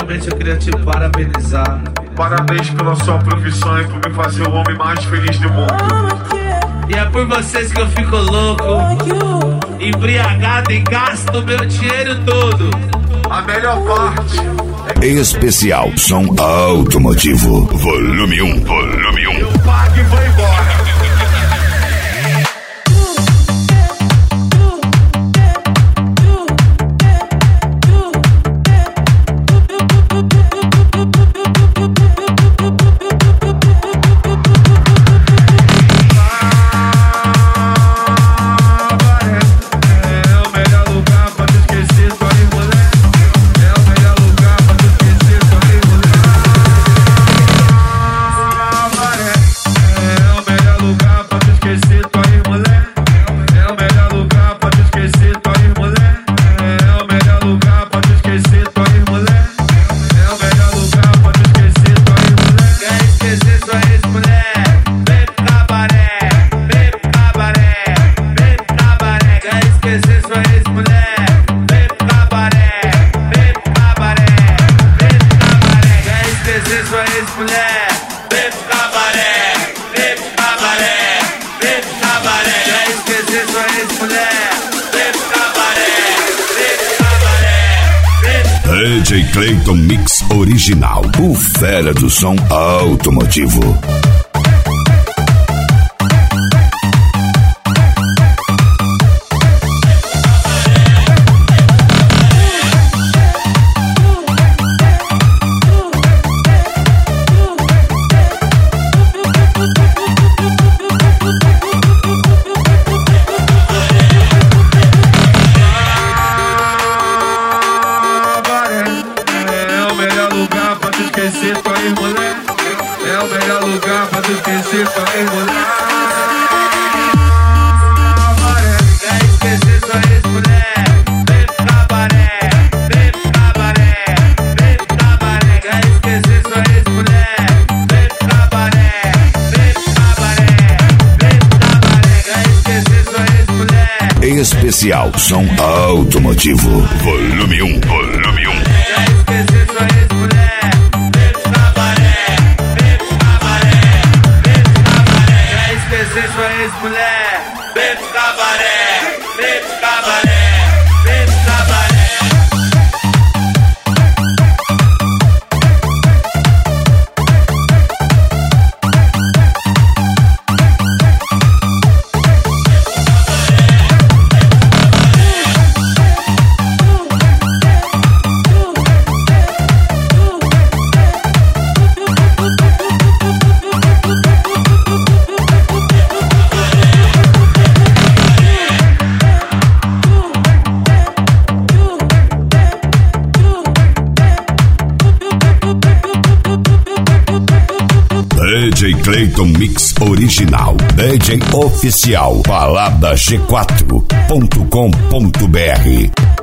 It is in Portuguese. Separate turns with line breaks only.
primeiramente eu queria te parabenizar.
Parabéns pela sua profissão e por me fazer o homem mais feliz do mundo.
E é por vocês que eu fico louco, embriagado e gasto meu dinheiro todo.
A melhor parte
Especial Som Automotivo Volume 1. Volume 1.
eu pago e vou embora.
DJ Clayton Mix Original, o fera do som automotivo.
É o melhor lugar pra tu esquecer tua ex-mulher.
Quer esquecer sua ex-mulher? Vem pro cabaré, vem pro cabaré, vem pro cabaré. Quer esquecer sua ex-mulher? Vem pro cabaré, vem pro cabaré, vem pro cabaré. Quer esquecer sua ex-mulher?
Especial Som Automotivo Volume 1. Volume 1.
Quer esquecer sua ex-mulher? Esquecer sua ex-mulher, vem pro cabaré, vem pro cabaré, vem pro cabaré.
DJ Clayton Mix Original, DJ Oficial, baladaG4.com.br.